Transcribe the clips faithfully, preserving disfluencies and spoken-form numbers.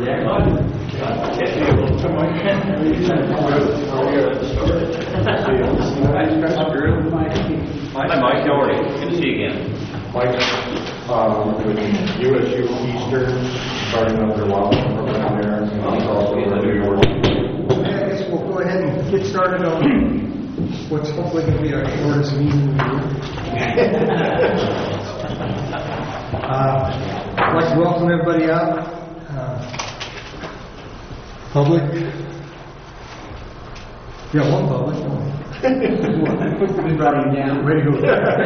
Hi, Mike. How are you? Good to see you again. Mike, um, with U S U Eastern starting up their wildlife program there, and also in New York. I guess we'll go ahead and get started on what's hopefully going to be our shortest meeting of the year. uh, I'd like to welcome everybody out. Uh, public. Yeah, one public. We brought him down. Way to go.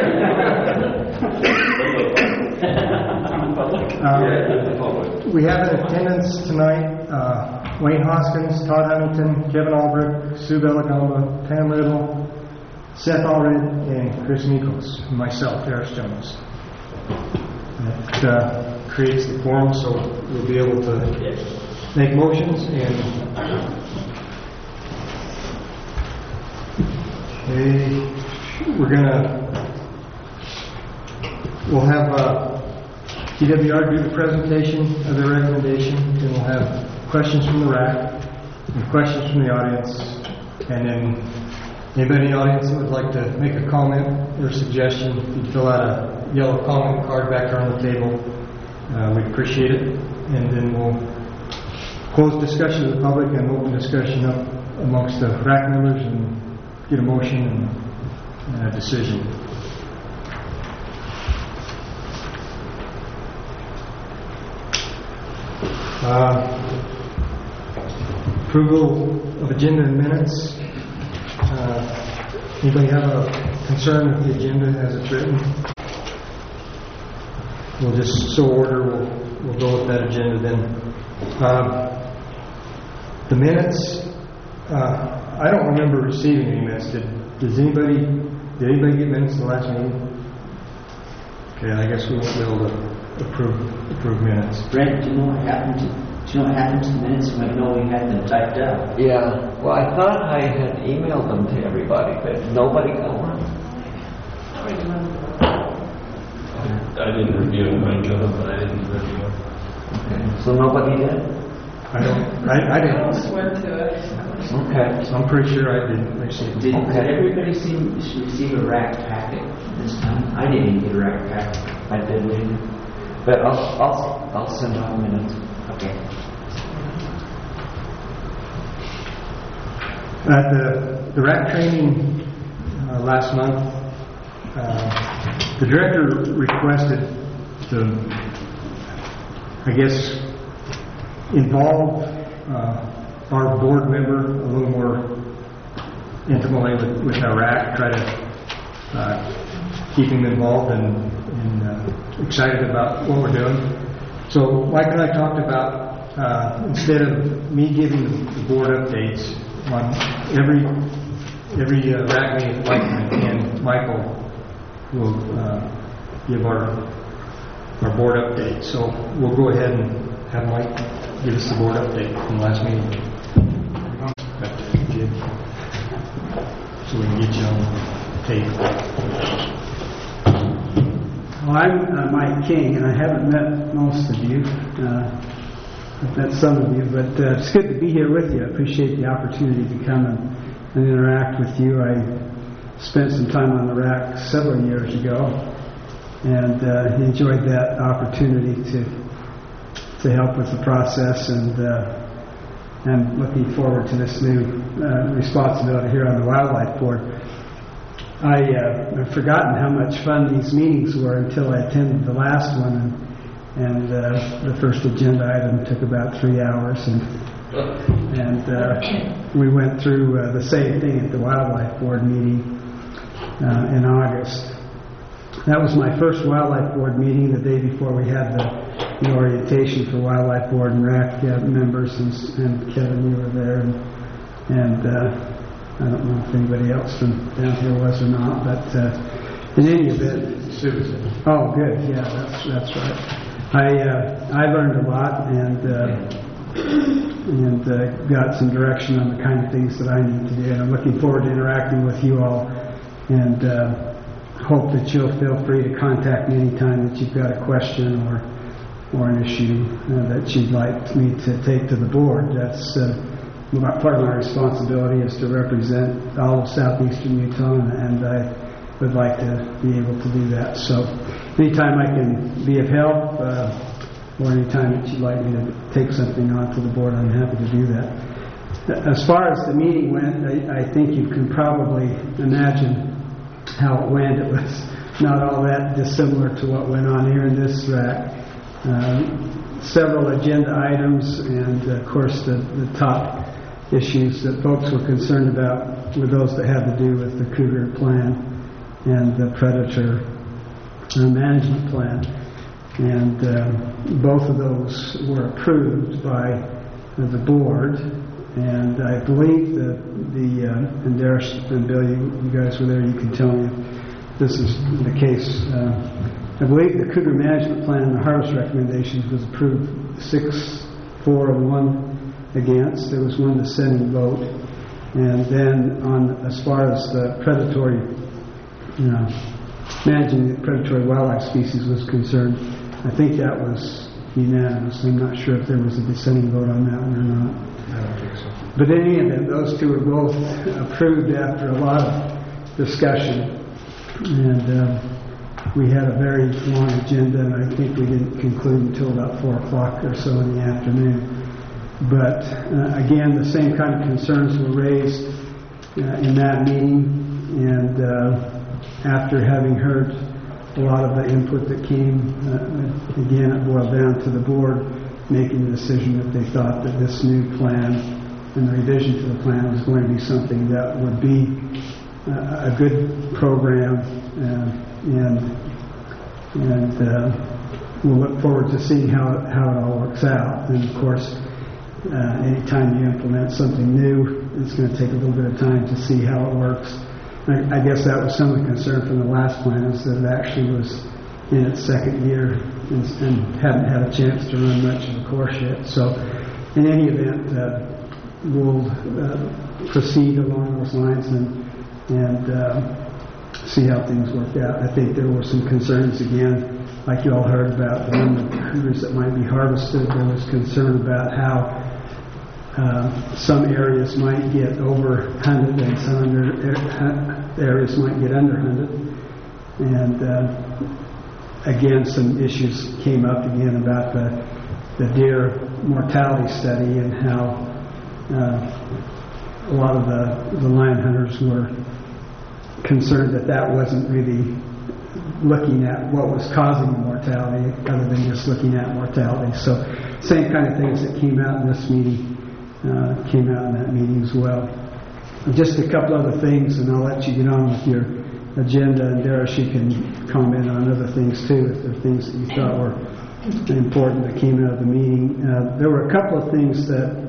uh, we have in attendance tonight uh, Wayne Hoskins, Todd Huntington, Kevin Albrecht, Sue Belagamba, Pam Riddle, Seth Allred, and Chris Nichols, and myself, Harris Jones. That uh, creates the quorum, so we'll be able to make motions and. Okay, we're gonna, we'll have uh, T W R do the presentation of their recommendation, then we'll have questions from the R A C and questions from the audience, and then anybody in the audience that would like to make a comment or suggestion, you can fill out a yellow comment card back there on the table. Uh, we'd appreciate it, and then we'll close discussion to the public and open discussion up amongst the R A C members and get a motion and, and a decision. Uh, approval of agenda and minutes. Uh, anybody have a concern with the agenda as it's written? We'll just so order. We'll we'll go with that agenda then. Uh, the minutes. Uh, I don't remember receiving any minutes. Did, does anybody, did anybody get minutes in the last meeting? Okay, I guess we won't be able to approve, approve minutes. Brent, do you know what happened to, do you know what happened to the minutes when I know we had them typed out? Yeah, well, I thought I had emailed them to everybody, but nobody got one. I didn't review them. I got them, but I didn't review them. Okay, so nobody did? I don't, I, I didn't. I swear to it. Okay. So I'm pretty sure I didn't receive it. Did, Okay. did everybody see, receive a R A C packet this time? I didn't even get a R A C packet. I didn't either. But I'll, I'll, I'll send out minutes. Okay. At the, the R A C training uh, last month, uh, the director requested to, I guess, involve uh, our board member a little more intimately with, with our R A C, try to uh, keep him involved and, and uh, excited about what we're doing. So Mike and I talked about uh, instead of me giving the board updates on every every uh, R A C meeting, Mike and Michael will uh, give our our board update. So we'll go ahead and have Mike give us the board update from the last meeting. So we can get you on tape. Well, I'm uh, Mike King, and I haven't met most of you. Uh, I've met some of you, but uh, it's good to be here with you. I appreciate the opportunity to come and, and interact with you. I spent some time on the R A C several years ago, and uh, enjoyed that opportunity to to help with the process, and uh, and looking forward to this new uh, responsibility here on the Wildlife Board. I uh, I've forgotten how much fun these meetings were until I attended the last one, and, and uh, the first agenda item took about three hours, and and uh, we went through uh, the same thing at the Wildlife Board meeting uh, in August. That was my first Wildlife Board meeting, the day before we had the, the orientation for Wildlife Board and R A C uh, members, and, and Kevin, you were there, and, and uh, I don't know if anybody else from down here was or not, but uh, in any event, Susan. oh, good, yeah, that's that's right. I uh, I learned a lot, and uh, and uh, got some direction on the kind of things that I need to do, and I'm looking forward to interacting with you all, and uh, hope that you'll feel free to contact me anytime that you've got a question or or an issue uh, that you'd like me to take to the board. That's uh, my- part of my responsibility is to represent all of southeastern Utah, and, and I would like to be able to do that. So anytime I can be of help, uh, or anytime that you'd like me to take something on to the board, I'm happy to do that. As far as the meeting went, I, I think you can probably imagine how it went. It was not all that dissimilar to what went on here in this rack. Um, several agenda items, and of course the, the top issues that folks were concerned about were those that had to do with the Cougar plan and the predator uh, management plan. And um, both of those were approved by uh, the board. And I believe that the, uh, and Darius and Bill, you, you guys were there, you can tell me if this is the case. Uh, I believe the Cougar Management Plan and the harvest recommendations was approved six, four, and one against. There was one dissenting vote. And then on, as far as the predatory, you know, managing the predatory wildlife species was concerned, I think that was unanimous. I'm not sure if there was a dissenting vote on that one or not. I don't think so. But in any event, those two were both approved after a lot of discussion. And uh, we had a very long agenda, and I think we didn't conclude until about four o'clock or so in the afternoon. But uh, again, the same kind of concerns were raised uh, in that meeting. And uh, after having heard a lot of the input that came, uh, again, it boiled down to the board making the decision that they thought that this new plan and the revision to the plan was going to be something that would be uh, a good program, uh, and and uh, we'll look forward to seeing how it, how it all works out. And of course, uh, anytime you implement something new, it's going to take a little bit of time to see how it works. I, I guess that was some of the concern from the last plan, is that it actually was in its second year and, and hadn't had a chance to run much of a course yet. So in any event, uh, we'll uh, proceed along those lines and, and uh, see how things work out. I think there were some concerns, again, like you all heard about the number of cougars that might be harvested. There was concern about how uh, some areas might get over hunted and some under, areas might get under hunted. And uh, again, some issues came up again about the, the deer mortality study and how uh, a lot of the, the lion hunters were concerned that that wasn't really looking at what was causing the mortality other than just looking at mortality. So same kind of things that came out in this meeting uh, came out in that meeting as well. Just a couple other things, and I'll let you get on with your agenda, and Darius, you can comment on other things too if there are things that you thought were important that came out of the meeting. Uh, there were a couple of things that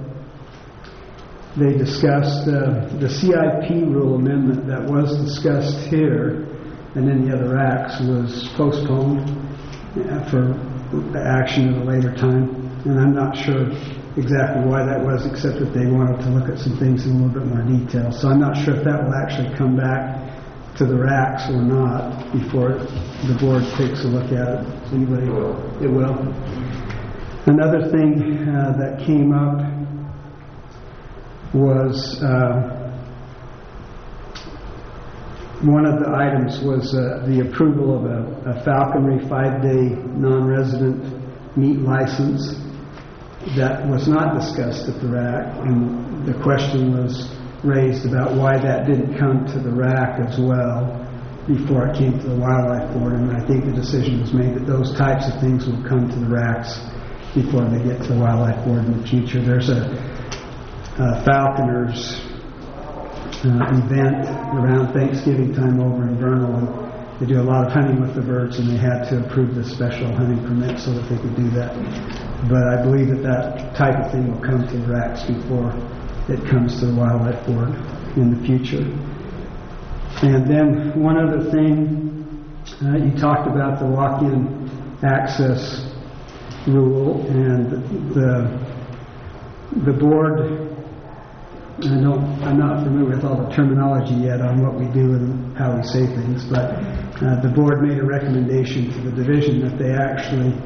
they discussed. Uh, the C I P rule amendment that was discussed here and in the other acts was postponed uh, for action at a later time. And I'm not sure exactly why that was, except that they wanted to look at some things in a little bit more detail. So I'm not sure if that will actually come back to the racks or not before the board takes a look at it. Anybody? It will. Another thing uh, that came up was uh, one of the items was uh, the approval of a, a falconry five-day non-resident meat license that was not discussed at the rack, and the question was raised about why that didn't come to the rack as well before it came to the wildlife board. And I think the decision was made that those types of things will come to the racks before they get to the wildlife board in the future. There's a, a falconers uh, event around Thanksgiving time over in Vernal, and they do a lot of hunting with the birds, and they had to approve this special hunting permit so that they could do that. But I believe that that type of thing will come to the racks before it comes to the wildlife board in the future. And then one other thing, uh, you talked about the walk-in access rule, and the the board, I don't, I'm not familiar with all the terminology yet on what we do and how we say things, but uh, the board made a recommendation to the division that they actually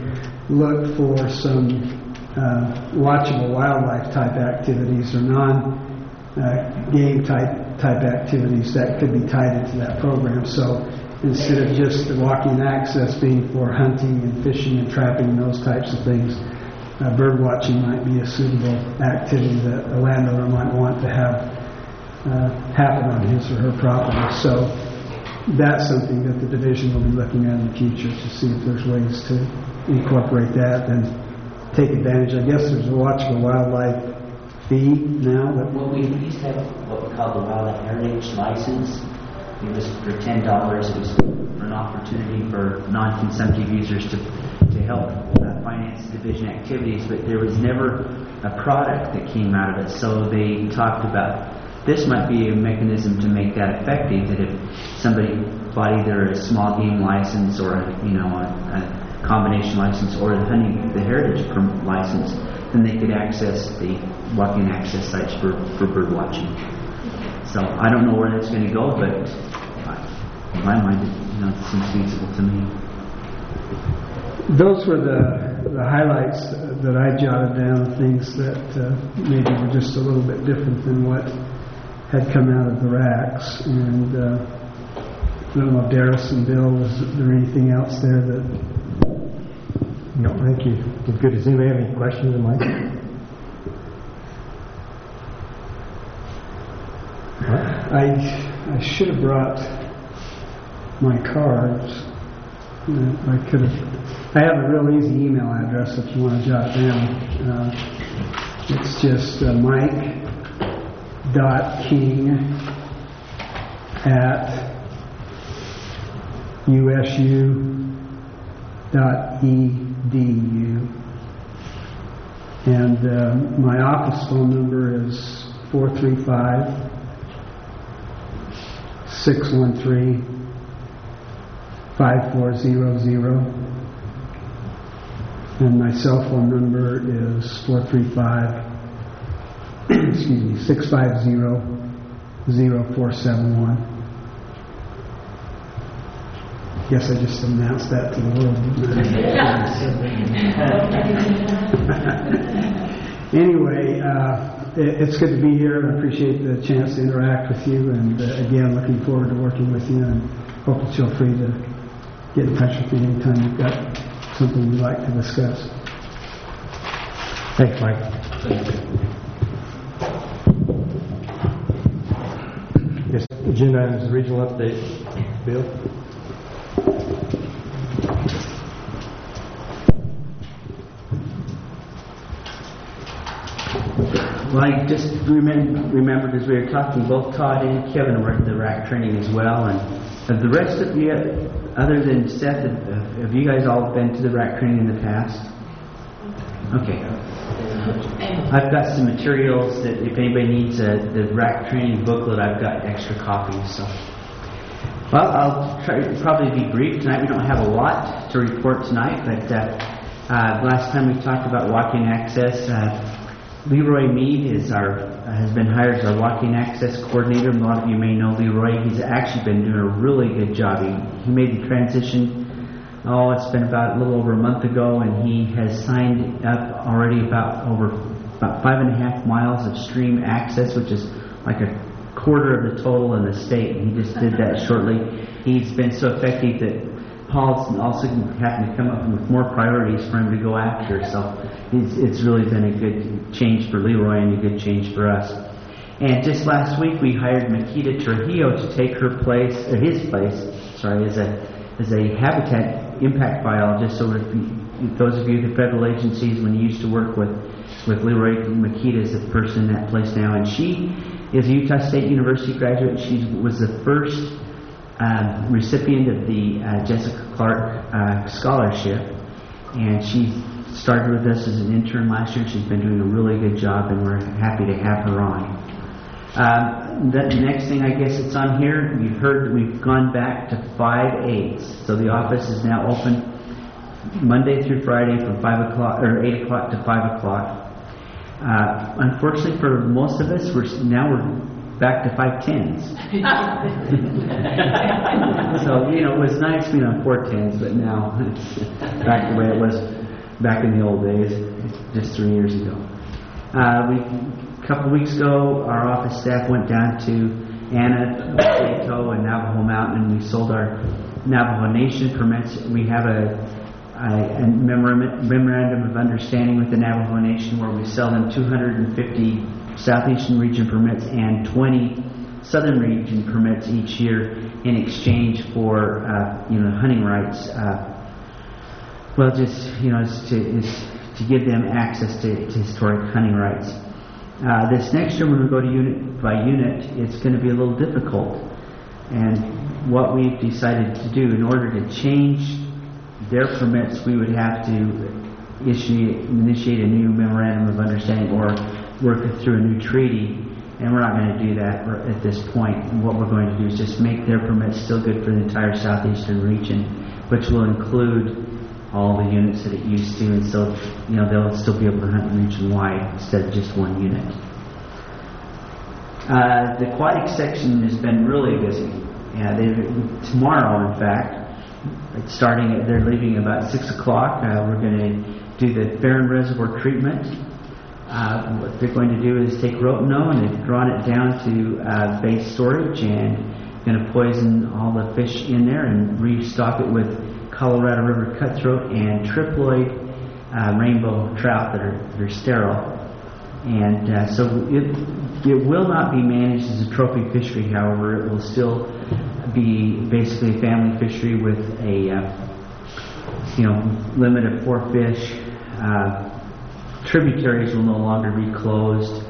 look for some uh, watchable wildlife type activities or non-game type type activities that could be tied into that program. So instead of just the walking access being for hunting and fishing and trapping and those types of things, uh, bird watching might be a suitable activity that a landowner might want to have uh, happen on his or her property. So that's something that the division will be looking at in the future to see if there's ways to incorporate that and take advantage. I guess there's a watchable wildlife fee now. That Well, we used to have what we call the Wildlife Heritage License. It was for ten dollars. It was for an opportunity for non-consumptive users to, to help uh, finance division activities, but there was never a product that came out of it. So they talked about this might be a mechanism to make that effective, that if somebody bought either a small game license or a, you know, a, a combination license or the hunting, the heritage license, then they could access the walking access sites for, for bird watching. So I don't know where that's going to go, but in my mind, it, you know, it seems feasible to me. those were the, the highlights that I jotted down, things that uh, maybe were just a little bit different than what had come out of the racks. And uh, I don't know, Darius and Bill, was there anything else there that... No, thank you. Good. Does anybody have any questions of Mike? I, I should have brought my cards. Uh, I could have. I have a real easy email address if you want to jot it down. Uh, it's just uh, Mike dot King at U S U dot E D U, and uh, my office phone number is four three five. six one three, five four zero zero, and my cell phone number is four three five, excuse me, six five zero, zero four seven one. Guess I just announced that to the world, didn't I? Anyway, uh, it's good to be here. I appreciate the chance to interact with you, and uh, again, looking forward to working with you, and hope that you'll free to get in touch with me anytime you've got something you'd like to discuss. Thanks, Mike. This agenda item is the regional update. Bill? Well, I just remem- remembered as we were talking, both Todd and Kevin were at the R A C training as well, and have the rest of you, other than Seth, have, have you guys all been to the R A C training in the past? Okay. I've got some materials that if anybody needs a, the R A C training booklet, I've got extra copies. So, well, I'll try to probably be brief tonight. We don't have a lot to report tonight, but uh, uh, last time we talked about walking access. Uh, Leroy Mead is our uh, has been hired as our walking access coordinator. A lot of you may know Leroy. He's actually been doing a really good job. He, he made the transition, oh, it's been about a little over a month ago, and he has signed up already about over about five and a half miles of stream access, which is like a quarter of the total in the state. And he just did that shortly. He's been so effective that Paul's also happened to come up with more priorities for him to go after. So it's, it's really been a good change for Leroy and a good change for us. And just last week we hired Makita Trujillo to take her place, or his place, sorry, as a as a habitat impact biologist. So if you, those of you at the federal agencies, when you used to work with with Leroy, Makita is the person in that place now, and she is a Utah State University graduate. She was the first Um, recipient of the uh, Jessica Clark uh, scholarship, and she started with us as an intern last year. She's been doing a really good job, and we're happy to have her on. Um, the next thing I guess it's on here, you've heard that we've gone back to five eights, so the office is now open Monday through Friday from five o'clock or eight o'clock to five o'clock. Uh, unfortunately, for most of us, we're now we're back to five tens. So, you know, it was nice being on four tens, but now it's back the way it was. back in the old days, just three years ago. Uh, we, a couple of weeks ago, our office staff went down to Anna, Plato, and Navajo Mountain, and we sold our Navajo Nation permits. We have a, a, a memorandum of understanding with the Navajo Nation where we sell them two hundred fifty Southeastern Region permits and twenty Southern Region permits each year in exchange for uh, you know hunting rights. Uh, well, just you know, is to, is to give them access to, to historic hunting rights. Uh, this next year, when we go to unit by unit, it's going to be a little difficult. And what we've decided to do, in order to change their permits, we would have to issue, initiate a new memorandum of understanding or work through a new treaty. And we're not going to do that at this point. And what we're going to do is just make their permits still good for the entire Southeastern region, which will include all the units that it used to, and so you know they'll still be able to hunt region-wide instead of just one unit. Uh, the aquatic section has been really busy. Yeah, they, tomorrow, in fact, it's starting. At, they're leaving about six o'clock. Uh, we're going to do the Barren Reservoir treatment. Uh, what they're going to do is take rotenone and they've drawn it down to uh, base storage and going to poison all the fish in there and restock it with Colorado River cutthroat and triploid uh, rainbow trout that are, that are sterile. And uh, so it, it will not be managed as a trophy fishery, however. It will still be basically a family fishery with a uh, you know limit of four fish. Uh, tributaries will no longer be closed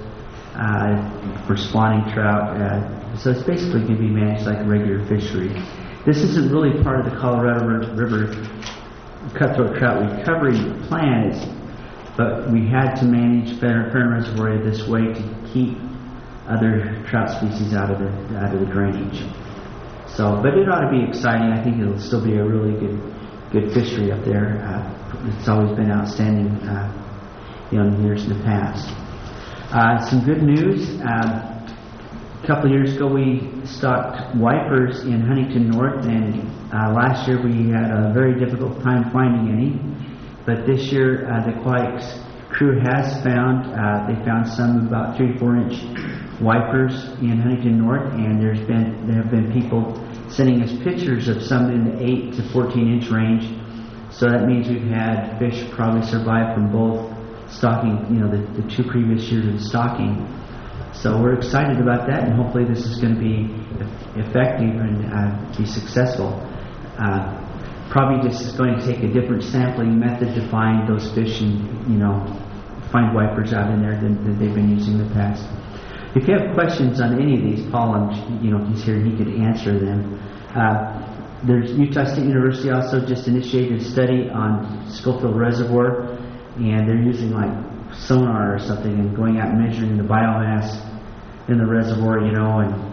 uh, for spawning trout. Uh, so it's basically going to be managed like a regular fishery. This isn't really part of the Colorado River cutthroat trout recovery plan, but we had to manage Barren Reservoir this way to keep other trout species out of the out of the drainage. So, but it ought to be exciting. I think it'll still be a really good good fishery up there. Uh, it's always been outstanding, uh, you know, in years in the past. Uh, some good news. Uh, A couple of years ago, we stocked wipers in Huntington North, and uh, last year we had a very difficult time finding any. But this year, uh, the aquatics crew has found, uh, they found some about three to four inch wipers in Huntington North, and there's been there have been people sending us pictures of some in the eight to fourteen inch range. So that means we've had fish probably survive from both stocking, you know, the, the two previous years of stocking. So we're excited about that, and hopefully this is going to be effective and uh, be successful. Uh, probably just is going to take a different sampling method to find those fish and, you know, find wipers out in there than, than they've been using in the past. If you have questions on any of these, Paul, I'm, you know, he's here and he could answer them. Uh, there's Utah State University also just initiated a study on Schofield Reservoir, and they're using like sonar or something and going out and measuring the biomass in the reservoir, you know, and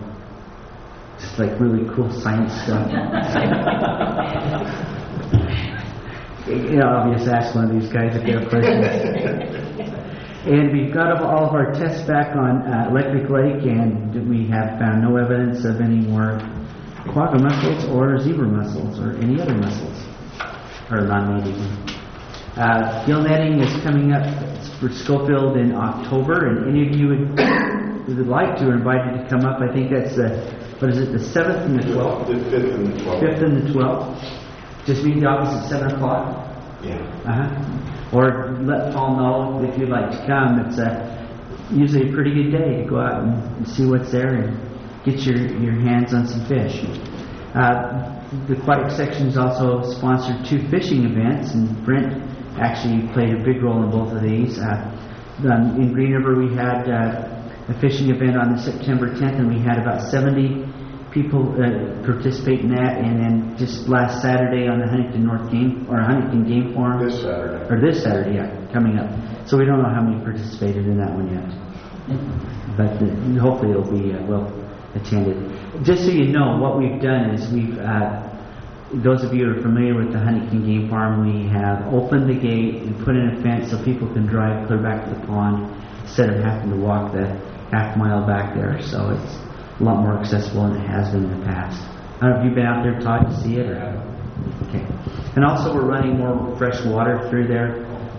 just like really cool science stuff. You know, I'll just ask one of these guys if they have questions. And we've got all of our tests back on uh, Electric Lake, and we have found no evidence of any more quagga mussels or zebra mussels or any other mussels, or non-native. Uh, gill netting is coming up for Schofield in October, and any of you would, who would like to are invited to come up. I think that's the, what is it, the seventh and the twelfth? The fifth and the twelfth. Fifth and the twelfth. Just meet the office at seven o'clock. Yeah. Uh-huh. Or let Paul know if you'd like to come. It's a, usually a pretty good day to go out and, and see what's there and get your, your hands on some fish. Uh, the aquatic section has also sponsored two fishing events, and Brent actually played a big role in both of these. Uh, um, in Green River, we had uh, a fishing event on the September tenth, and we had about seventy people uh, participate in that. And then just last Saturday on the Huntington North Game or Huntington Game Forum, This Saturday. or this Saturday, yeah, coming up. So we don't know how many participated in that one yet, but uh, hopefully it'll be uh, well attended. Just so you know, what we've done is we've. Uh, Those of you who are familiar with the Huntington Game Farm, we have opened the gate and put in a fence so people can drive clear back to the pond instead of having to walk the half mile back there. So it's a lot more accessible than it has been in the past. I don't know if you've been out there, Todd, to see it? Or? Okay. And also we're running more fresh water through there.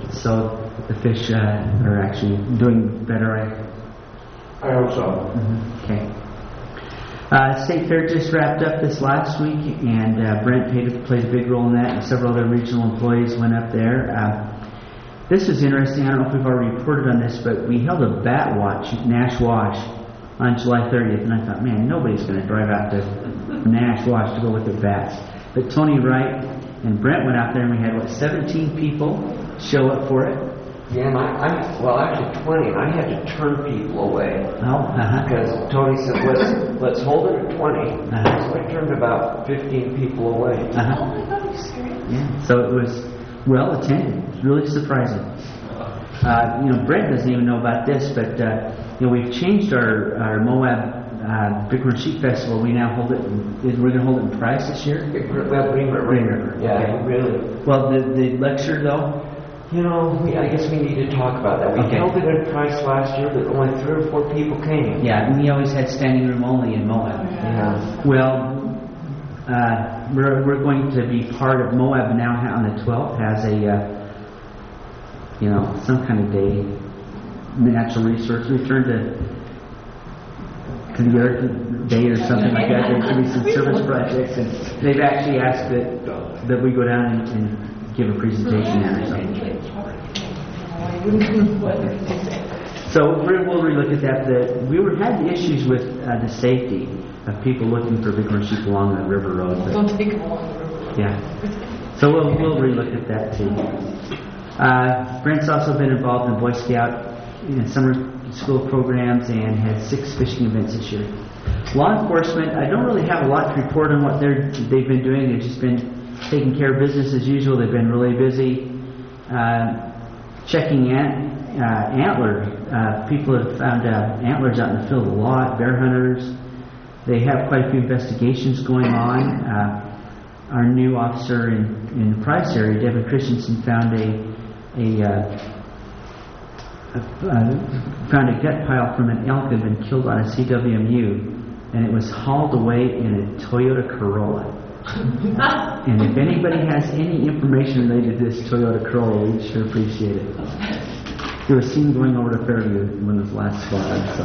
So the fish uh, are actually doing better. I I hope so. Mhm. Okay. Uh, State Fair just wrapped up this last week, and uh, Brent played, played a big role in that, and several other regional employees went up there. Uh, this was interesting. I don't know if we've already reported on this, but we held a bat watch at Nash Wash on July thirtieth, and I thought, man, nobody's going to drive out to Nash Wash to go with their bats. But Tony Wright and Brent went out there, and we had, what, seventeen people show up for it? Yeah, and I, I, well, actually twenty, and I had to turn people away. Oh, uh-huh. Because Tony said, let's, let's hold it at twenty. Uh-huh. So I turned about fifteen people away. Uh-huh. Oh my God, are you serious? Yeah, so it was well attended. It was really surprising. Uh, you know, Brent doesn't even know about this, but uh, you know, we've changed our, our Moab uh, Bighorn Sheep Festival. We now hold it. In, we're going to hold it in Price this year. Well, Green River. Green River. Yeah, Okay. really. Well, the the lecture though. You know, we, I guess we need to talk about that. We Okay. held it in Price last year, but only three or four people came. Yeah, and we always had standing room only in Moab. Yeah. Well, uh, we're we're going to be part of Moab now on the twelfth has a uh, you know some kind of day, natural resource return to to the earth day or something like that. There's going to be some service projects, and they've actually asked that that we go down and, and give a presentation there or something. So we're, we'll relook at that. The, we were had issues with uh, the safety of people looking for bighorn sheep along the river road. But, Don't take them along the river. yeah. So we'll we'll relook at that too. Uh, Brent's also been involved in Boy Scout in summer school programs and had six fishing events this year. Law enforcement, I don't really have a lot to report on what they're they've been doing. They've just been taking care of business as usual. They've been really busy. Uh, checking ant, uh, antler. Uh, people have found uh, antlers out in the field a lot. Bear hunters. They have quite a few investigations going on. Uh, our new officer in, in the Price area, Devin Christensen, found a a, uh, a uh, found a gut pile from an elk that had been killed on a C W M U, and it was hauled away in a Toyota Corolla. And if anybody has any information related to this Toyota Corolla, we'd sure appreciate it. It was seen going over to Fairview when it was last spotted. So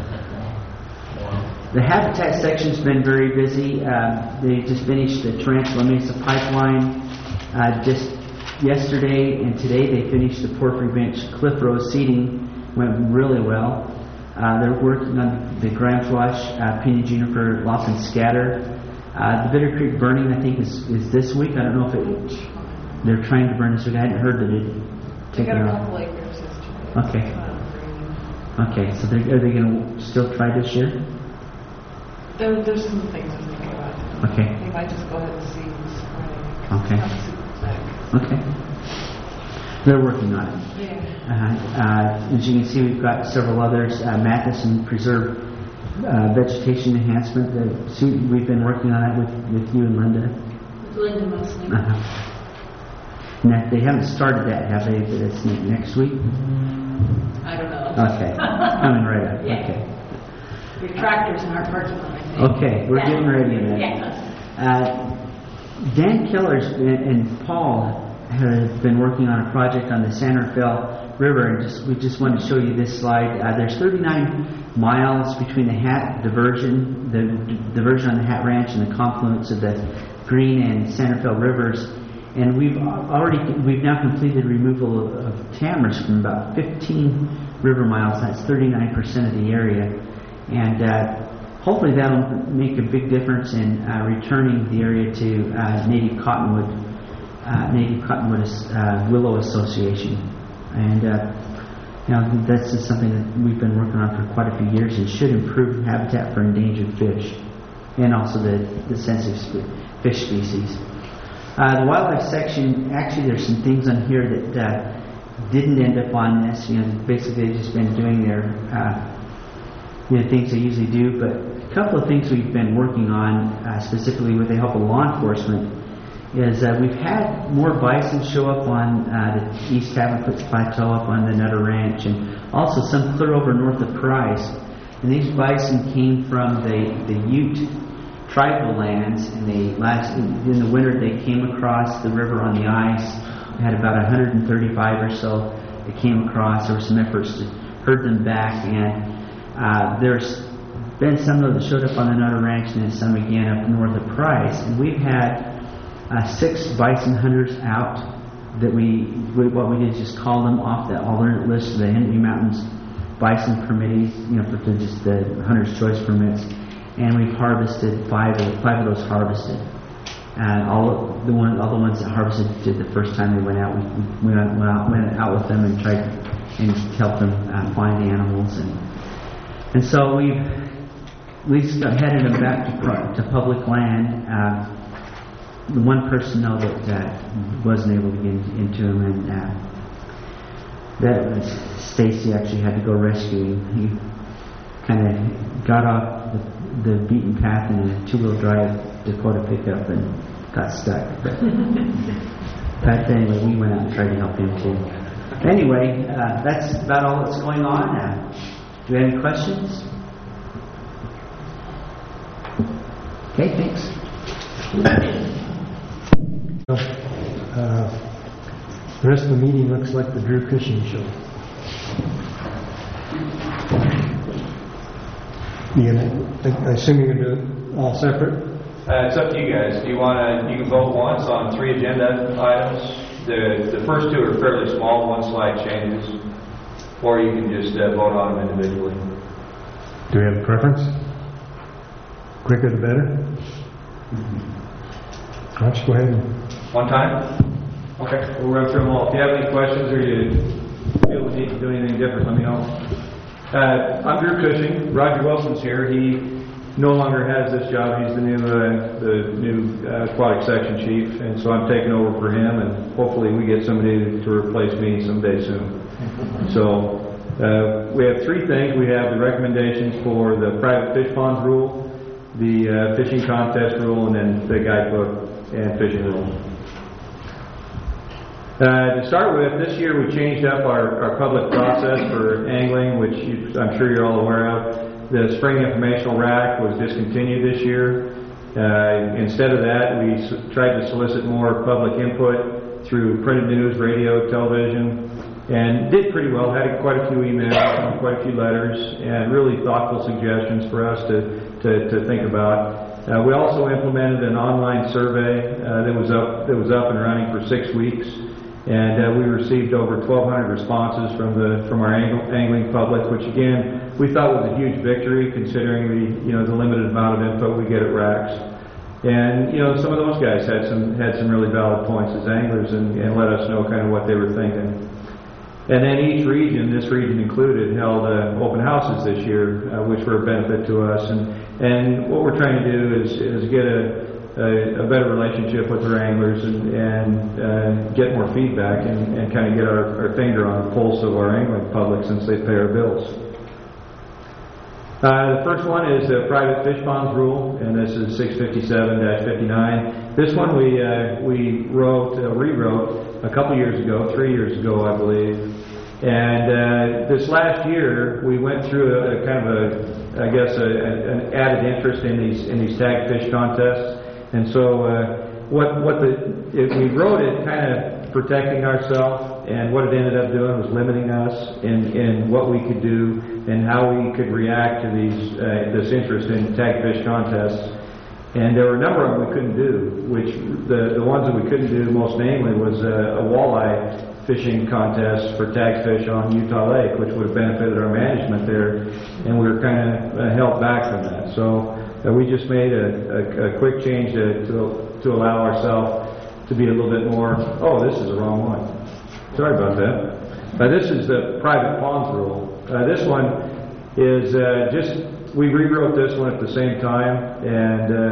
the Habitat section's been very busy. Uh, they just finished the Tarantula Mesa pipeline uh, just yesterday, and today they finished the Porphyry Bench Cliff Road seeding. Went really well. Uh, they're working on the Grimes Wash, uh, Pinyon Juniper, Lawson Scatter. Uh, the Bitter Creek burning, I think, is, is this week. I don't know if it, they're trying to burn this week. I hadn't heard that it They taken got a off. couple acres yesterday. Okay. Okay, so they're, are they going to still try this year? There, there's some things I'm thinking about. Okay. They might just go ahead and see this Friday. Okay. Not super quick. Okay. They're working on it. Yeah. Uh, uh, as you can see, we've got several others. Uh, Matheson Preserve uh, Vegetation Enhancement. The suit, we've been working on that with, with you and Linda. With Linda mostly. Uh-huh. And that, they haven't started that, have they? But it's ne- next week? I don't know. Okay. Coming right up. Yeah. Okay. Your tractors in our parking lot, I think. Okay, we're Yeah. getting ready then. Yeah. Uh, Dan Killers and, and Paul have been working on a project on the San Rafael River, and just we just wanted to show you this slide. Uh, there's thirty-nine miles between the Hat diversion, the d- diversion on the Hat Ranch, and the confluence of the Green and San Rafael rivers. And we've already we've now completed removal of, of tamarack from about fifteen river miles. That's thirty-nine percent of the area, and uh, hopefully that'll make a big difference in uh, returning the area to uh, native cottonwood, uh, native cottonwood uh, willow association. And uh, you know, that's just something that we've been working on for quite a few years, and should improve habitat for endangered fish, and also the, the sensitive sp- fish species. Uh, the wildlife section, actually, there's some things on here that uh, didn't end up on this. You know, basically they've just been doing their uh, you know, things they usually do. But a couple of things we've been working on, uh, specifically with the help of law enforcement, is uh, we've had more bison show up on uh, the East Tavern Plateau, up on the Nutter Ranch, and also some clear over north of Price. And these bison came from the, the Ute tribal lands, and they last in the winter they came across the river on the ice had about one hundred thirty-five or so that came across. There were some efforts to herd them back, and uh, there's been some that showed up on the Nutter Ranch and then some again up north of Price. And we've had uh, six bison hunters out that we, we, what we did is just call them off the alternate list of the Henry Mountains bison permittees, you know, for the, just the hunter's choice permits. And we've harvested five of, five of those harvested. And all the one, all the ones that harvested did the first time we went out. We, we went, went, out, went out with them and tried and helped them uh, find animals, and and so we we headed them back to, to public land. Uh, the one person though that uh, wasn't able to get into them, and uh, that was Stacy. Actually had to go rescue him. He kind of got off the, the beaten path in a two-wheel drive Dakota pickup and got stuck. But, but anyway, we went out and tried to help him too. Anyway, uh, that's about all that's going on. Uh, do you have any questions? Okay, thanks. Uh, the rest of the meeting looks like the Drew Cushing Show. You gonna, I assume you're going to do it all separate? Uh, it's up to you guys. Do you want to? You can vote once on three agenda items. The the first two are fairly small, one slide changes, or you can just uh, vote on them individually. Do we have a preference? Quicker the better? Mm-hmm. Why don't you go ahead and... One time? Okay, we'll run through them all. If you have any questions or you feel the need to do anything different, let me know. Uh, I'm Drew Cushing. Roger Wilson's here. He no longer has this job. He's the new uh, the new uh, aquatic section chief, and so I'm taking over for him, and hopefully we get somebody to replace me someday soon. So uh, we have three things. We have the recommendations for the private fish ponds rule, the uh, fishing contest rule, and then the guidebook and fishing rule. Uh, to start with, this year we changed up our, our public process for angling, which you, I'm sure you're all aware of. The spring informational rack was discontinued this year. Uh, instead of that, we s- tried to solicit more public input through printed news, radio, television, and did pretty well. Had quite a few emails, quite a few letters, and really thoughtful suggestions for us to, to, to think about. Uh, we also implemented an online survey uh, that was up that was up and running for six weeks. And uh, we received over twelve hundred responses from the from our angl- angling public, which again we thought was a huge victory considering the you know the limited amount of input we get at racks. And you know some of those guys had some had some really valid points as anglers and, and let us know kind of what they were thinking. And then each region, this region included, held uh, open houses this year, uh, which were a benefit to us. And and what we're trying to do is is get a A, a better relationship with our anglers and, and uh, get more feedback and, and kind of get our, our finger on the pulse of our angling public since they pay our bills. Uh, the first one is the private fish ponds rule, and this is six fifty-seven dash fifty-nine. This one we uh, we wrote, uh, rewrote a couple years ago, three years ago I believe. And uh, this last year we went through a, a kind of a, I guess, a, a, an added interest in these in these tag fish contests. And so uh, what what the it, we wrote it kind of protecting ourselves, and what it ended up doing was limiting us in, in what we could do and how we could react to these uh, this interest in tag fish contests. And there were a number of them we couldn't do, which the, the ones that we couldn't do most namely was a, a walleye fishing contest for tag fish on Utah Lake, which would have benefited our management there, and we were kind of uh, held back from that. So Uh, we just made a, a, a quick change to, to, to allow ourselves to be a little bit more, oh, this is the wrong one. Sorry about that. Uh, this is the private ponds rule. Uh, this one is uh, just, we rewrote this one at the same time, and uh,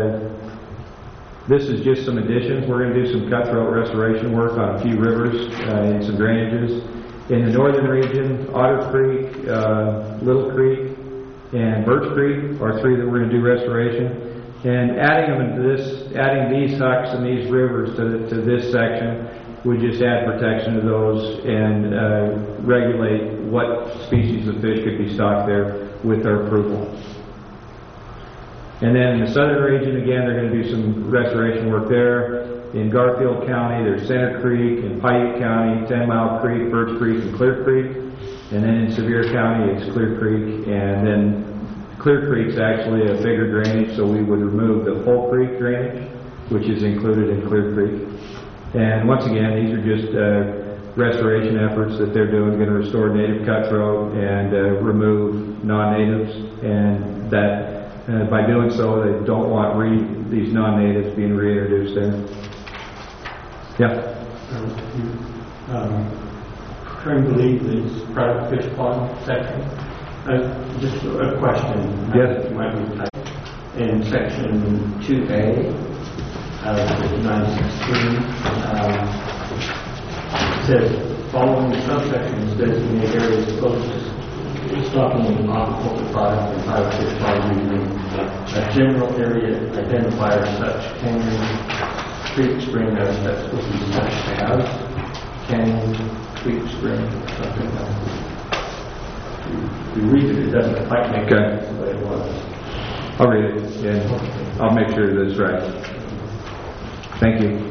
this is just some additions. We're going to do some cutthroat restoration work on a few rivers uh, and some drainages. In the northern region, Otter Creek, uh, Little Creek, and Birch Creek are three that we're going to do restoration. And adding them into this, adding these hucks and these rivers to, to this section would just add protection to those and uh, regulate what species of fish could be stocked there with our approval. And then in the southern region, again, they're going to do some restoration work there. In Garfield County, there's Center Creek. In Piute County, Ten Mile Creek, Birch Creek, and Clear Creek. And then in Sevier County, it's Clear Creek. And then Clear Creek's actually a bigger drainage, so we would remove the Full Creek drainage, which is included in Clear Creek. And once again, these are just uh, restoration efforts that they're doing, going to restore native cutthroat and uh, remove non-natives. And that uh, by doing so, they don't want re these non-natives being reintroduced there. Yeah. Um, trying to leave this private fish pond section. Uh, just a question. Yes. You might be typing. In section two A, uh, nine sixteen, um, it says, following the subsections designate areas close to stocking and aquaculture products and private fish pond region. A general area identifier such canyon, creek, spring, as that's supposed to be such as canyon, creek, spring, something like that. You read it, it doesn't quite make Okay. sense the way it was. I'll read it, and I'll make sure that's right. Thank you.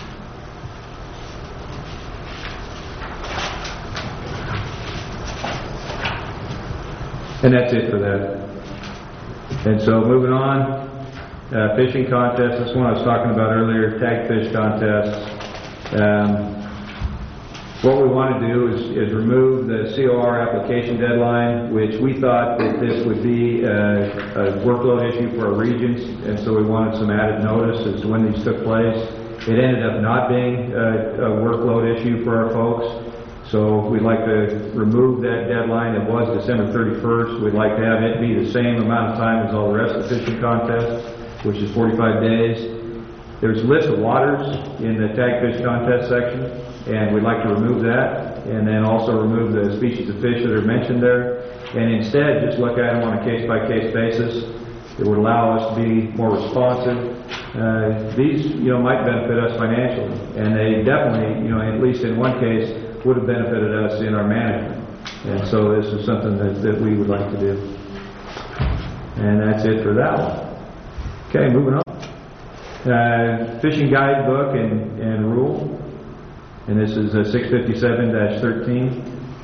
And that's it for that. And so moving on, uh, fishing contest. This one I was talking about earlier, tag fish contests. Um, what we want to do is, is remove the C O R application deadline, which we thought that this would be a, a workload issue for our regions, and so we wanted some added notice as to when these took place. It ended up not being a, a workload issue for our folks. So we'd like to remove that deadline. It was December thirty-first. We'd like to have it be the same amount of time as all the rest of the fishing contests, which is forty-five days. There's a list of waters in the tag fish contest section, and we'd like to remove that, and then also remove the species of fish that are mentioned there, and instead just look at them on a case-by-case basis. It would allow us to be more responsive. Uh, these, you know, might benefit us financially, and they definitely, you know, at least in one case, would have benefited us in our management. And so this is something that, that we would like to do. And that's it for that one. Okay, moving on. Uh, fishing guidebook and, and rule. And this is uh, six fifty-seven dash thirteen.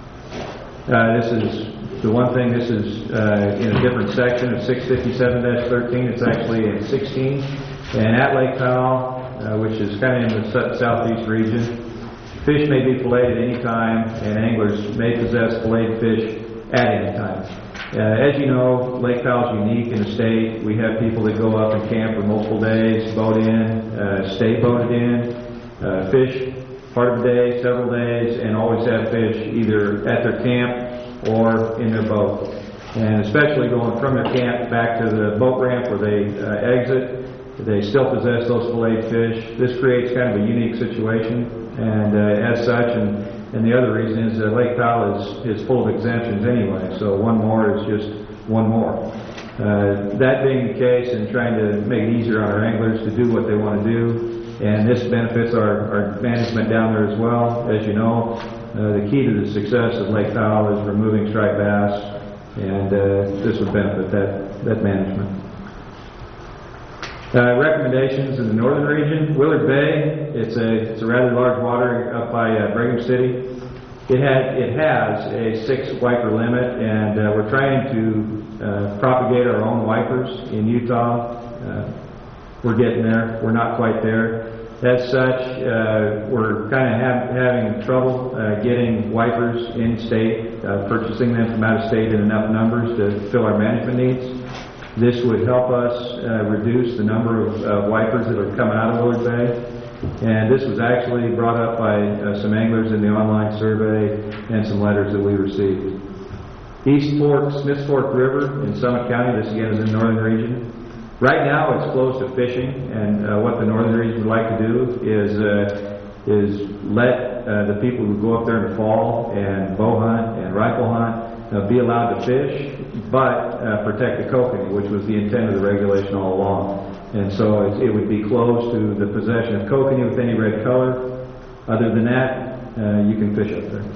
Uh, this is the one thing, this is uh, in a different section of six fifty-seven dash thirteen. It's actually in sixteen. And at Lake Powell, uh, which is kind of in the southeast region, fish may be filleted at any time, and anglers may possess filleted fish at any time. Uh, as you know, Lake Powell is unique in the state. We have people that go up and camp for multiple days, boat in, uh, stay boated in, uh, fish part of the day, several days, and always have fish either at their camp or in their boat. And especially going from their camp back to the boat ramp where they uh, exit, they still possess those filleted fish. This creates kind of a unique situation, and uh, as such, and, and the other reason is that Lake Powell is, is full of exemptions anyway, so one more is just one more. Uh, that being the case, and trying to make it easier on our anglers to do what they want to do, and this benefits our, our management down there as well. As you know, uh, the key to the success of Lake Powell is removing striped bass, and uh, this would benefit that, that management. Uh, recommendations in the northern region. Willard Bay, it's a, it's a rather large water up by uh, Brigham City. It, had, it has a six wiper limit, and uh, we're trying to uh, propagate our own wipers in Utah. Uh, we're getting there. We're not quite there. As such, uh, we're kind of have, having trouble uh, getting wipers in-state, uh, purchasing them from out of state in enough numbers to fill our management needs. This would help us uh, reduce the number of uh, wipers that are coming out of Willard Bay. And this was actually brought up by uh, some anglers in the online survey and some letters that we received. East Fork, Smiths Fork River in Summit County, this again is in the northern region. Right now it's closed to fishing, and uh, what the northern region would like to do is uh, is let uh, the people who go up there in the fall and bow hunt and rifle hunt uh, be allowed to fish, but uh, protect the kokanee, which was the intent of the regulation all along. And so it, it would be closed to the possession of kokanee with any red color. Other than that, uh, you can fish up there.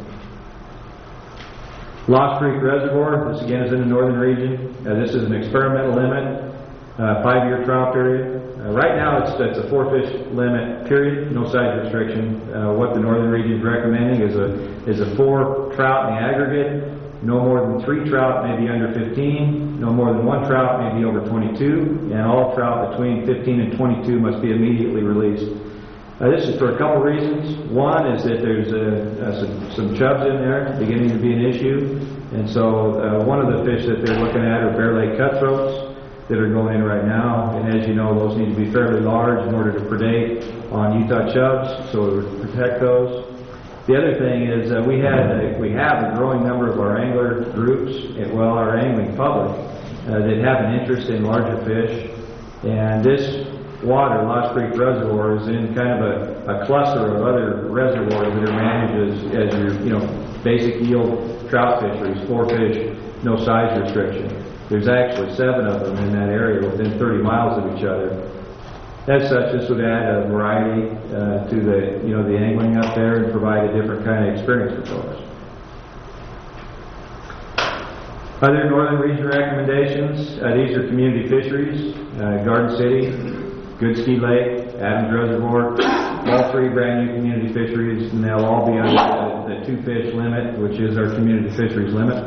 Lost Creek Reservoir, this again is in the northern region. Uh, this is an experimental limit, uh, five-year trial period. Uh, right now it's, it's a four fish limit period, no size restriction. Uh, what the northern region is recommending is a is a four trout in the aggregate, no more than three trout, maybe under fifteen, no more than one trout, maybe over twenty-two, and all trout between fifteen and twenty-two must be immediately released. Uh, this is for a couple reasons. One is that there's uh, uh, some, some chubs in there beginning to be an issue, and so uh, one of the fish that they're looking at are Bear Lake cutthroats that are going in right now, and as you know, those need to be fairly large in order to predate on Utah chubs, so to protect those. The other thing is uh, we had a, we have a growing number of our angler groups, and, well, our angling public, uh, that have an interest in larger fish, and this water, Lost Creek Reservoir, is in kind of a, a cluster of other reservoirs that are managed as, as your, you know, basic yield trout fisheries, four fish, no size restriction. There's actually seven of them in that area within thirty miles of each other. As such, this would add a variety uh, to the, you know, the angling up there and provide a different kind of experience for folks. Other northern region recommendations, uh, these are community fisheries, uh, Garden City, Goodsky Lake, Adams Reservoir, all three brand new community fisheries, and they'll all be under the, the two fish limit, which is our community fisheries limit.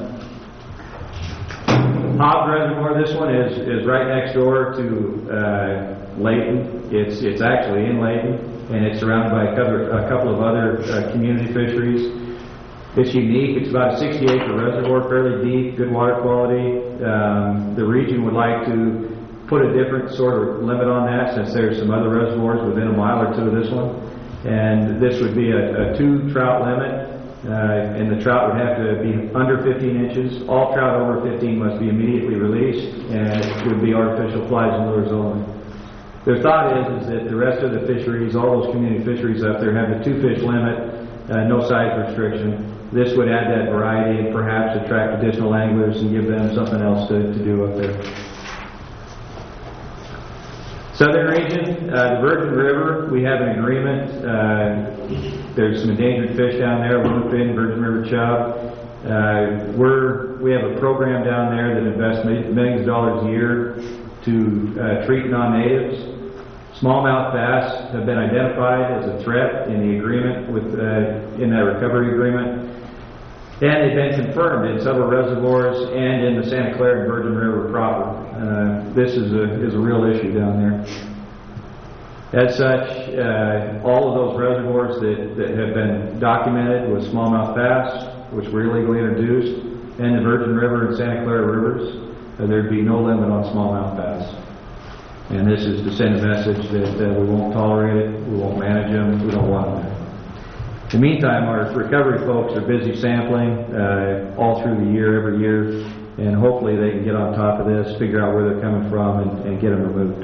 Hobbs Reservoir, this one is, is right next door to uh, Layton. It's, it's actually in Layton, and it's surrounded by a couple, a couple of other uh, community fisheries. It's unique. It's about a sixty acre reservoir, fairly deep, good water quality. Um, the region would like to put a different sort of limit on that, since there's some other reservoirs within a mile or two of this one. And this would be a, a two trout limit. Uh, and the trout would have to be under fifteen inches. All trout over fifteen must be immediately released, and it would be artificial flies and lures only. Their thought is, is that the rest of the fisheries, all those community fisheries up there, have the two fish limit, uh, no size restriction. This would add that variety and perhaps attract additional anglers and give them something else to, to do up there. Southern region, uh, the Virgin River, we have an agreement. Uh, there's some endangered fish down there, bluefin, Virgin River chub. Uh, we're, we have a program down there that invests millions of dollars a year to uh, treat non-natives. Smallmouth bass have been identified as a threat in the agreement, with, uh, in that recovery agreement. And they've been confirmed in several reservoirs and in the Santa Clara and Virgin River proper. Uh, this is a, is a real issue down there. As such, uh, all of those reservoirs that, that have been documented with smallmouth bass, which were illegally introduced, and the Virgin River and Santa Clara rivers, uh, there'd be no limit on smallmouth bass. And this is to send a message that uh, we won't tolerate it, we won't manage them, we don't want them there. In the meantime, our recovery folks are busy sampling uh, all through the year, every year, and hopefully they can get on top of this, figure out where they're coming from, and, and get them removed.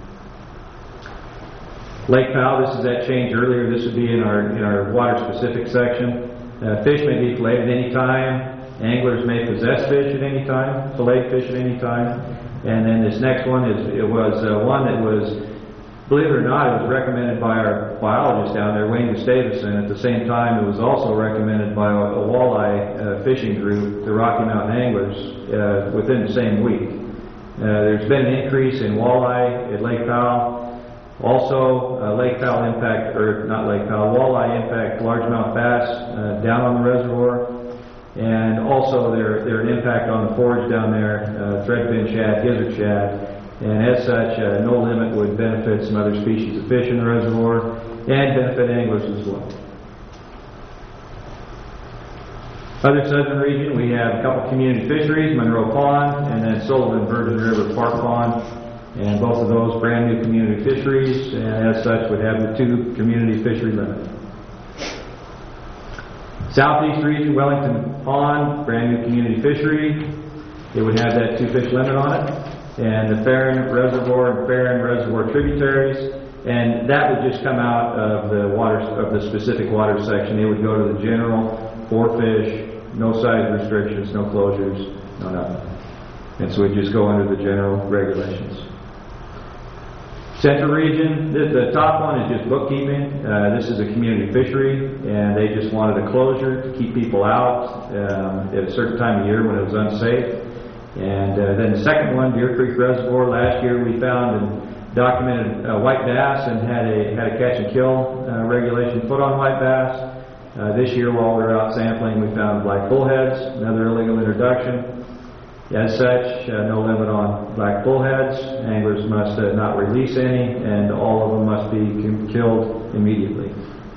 Lake Powell, this is that change earlier. This would be in our in our water-specific section. Uh, fish may be filleted at any time. Anglers may possess fish at any time, fillet fish at any time. And then this next one is it was uh, one that was, believe it or not, it was recommended by our biologist down there, Wayne Gustavson. At the same time, it was also recommended by a, a walleye uh, fishing group, the Rocky Mountain Anglers, uh, within the same week. Uh, there's been an increase in walleye at Lake Powell. Also, uh, Lake Powell impact, or not Lake Powell, walleye impact largemouth bass uh, down on the reservoir. And also, they're, they're an impact on the forage down there, uh, threadfin shad, gizzard shad. And as such, uh, no limit would benefit some other species of fish in the reservoir and benefit anglers as well. Other southern region, we have a couple community fisheries, Monroe Pond and then Sullivan Virgin River Park Pond. And both of those brand new community fisheries, and as such would have the two community fishery limit. Southeast region, Wellington Pond, brand new community fishery. It would have that two fish limit on it. And the Farron Reservoir and Farron Reservoir tributaries, and that would just come out of the water of the specific water section. It would go to the general, four fish, no size restrictions, no closures, no nothing. And so it would just go under the general regulations. Central region, the, the top one is just bookkeeping. Uh, this is a community fishery, and they just wanted a closure to keep people out um, at a certain time of year when it was unsafe. And uh, then the second one, Deer Creek Reservoir, last year we found in documented uh, white bass and had a had a catch and kill uh, regulation put on white bass. Uh, this year, while we were out sampling, we found black bullheads, another illegal introduction. As such, uh, no limit on black bullheads. Anglers must uh, not release any, and all of them must be killed immediately.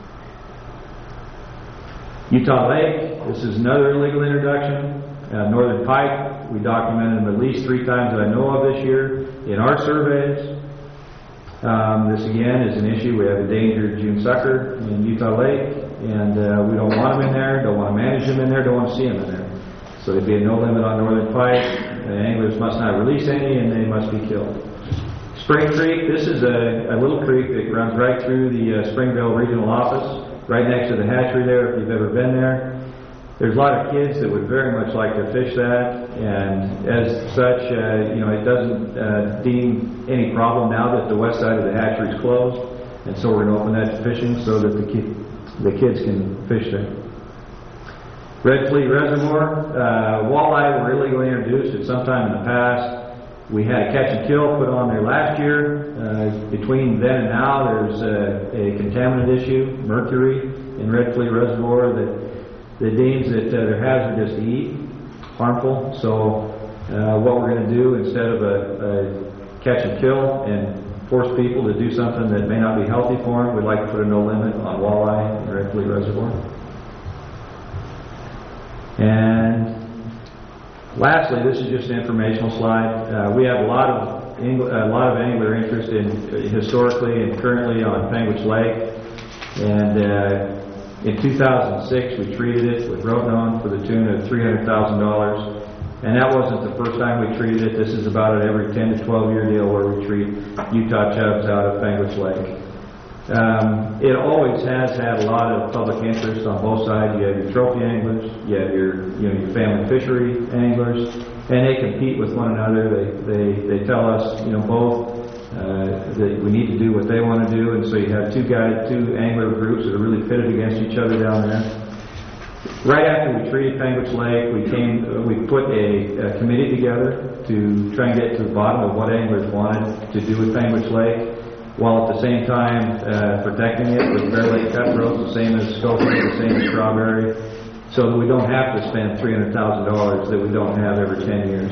Utah Lake, this is another illegal introduction. Uh, northern pike, we documented them at least three times that I know of this year in our surveys. Um, this again is an issue. We have a endangered June sucker in Utah Lake, and uh, we don't want them in there, don't want to manage them in there, don't want to see them in there. So there'd be a no limit on northern pike. The anglers must not release any, and they must be killed. Spring Creek, this is a, a little creek that runs right through the uh, Springville Regional Office, right next to the hatchery there, if you've ever been there. There's a lot of kids that would very much like to fish that, and as such, uh, you know, it doesn't uh, deem any problem now that the west side of the hatchery is closed, and so we're going to open that to fishing so that the, ki the kids can fish there. Red Fleet Reservoir, uh, walleye were illegally introduced at some time in the past. We had a catch and kill put on there last year. Uh, between then and now, there's a, a contaminant issue, mercury, in Red Fleet Reservoir that that deems that uh, they're hazardous to eat, harmful. So uh, what we're going to do, instead of a, a catch and kill and force people to do something that may not be healthy for them, we'd like to put a no limit on walleye in Red Fleet Reservoir. And lastly, this is just an informational slide. Uh, we have a lot of a lot of angler interest in uh, historically and currently on Panguitch Lake, and uh, in two thousand six, we treated it with Rotenone for the tune of three hundred thousand dollars. And that wasn't the first time we treated it. This is about an every ten to twelve year deal where we treat Utah chubs out of Panguitch Lake. Um, it always has had a lot of public interest on both sides. You have your trophy anglers, you have your, you know, your family fishery anglers, and they compete with one another. They, they, they tell us, you know, both Uh, that we need to do what they want to do, and so you have two guys, two angler groups that are really pitted against each other down there. Right after we treated Panguitch Lake, we came, uh, we put a, a committee together to try and get to the bottom of what anglers wanted to do with Panguitch Lake, while at the same time uh, protecting it with Bear Lake cutthroats, the same as Scotia, the same as Strawberry, so that we don't have to spend three hundred thousand dollars that we don't have every ten years.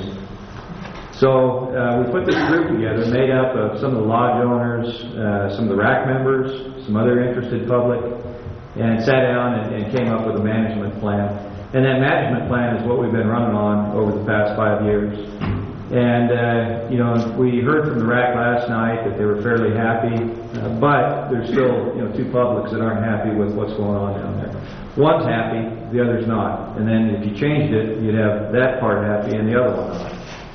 So uh, we put this group together made up of some of the lodge owners, uh, some of the R A C members, some other interested public, and sat down and, and came up with a management plan. And that management plan is what we've been running on over the past five years. And, uh, you know, we heard from the R A C last night that they were fairly happy, uh, but there's still, you know, two publics that aren't happy with what's going on down there. One's happy, the other's not. And then if you changed it, you'd have that part happy and the other one not.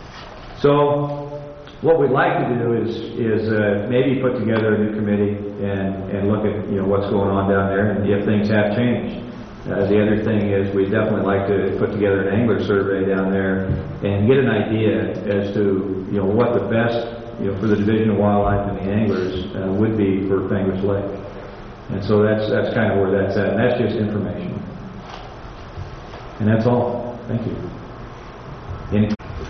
So what we'd like to do is is uh, maybe put together a new committee and, and look at, you know, what's going on down there and if things have changed. Uh, the other thing is we'd definitely like to put together an angler survey down there and get an idea as to, you know, what the best, you know, for the Division of Wildlife and the anglers uh, would be for Panguitch Lake. And so that's that's kind of where that's at. And that's just information. And that's all. Thank you. Any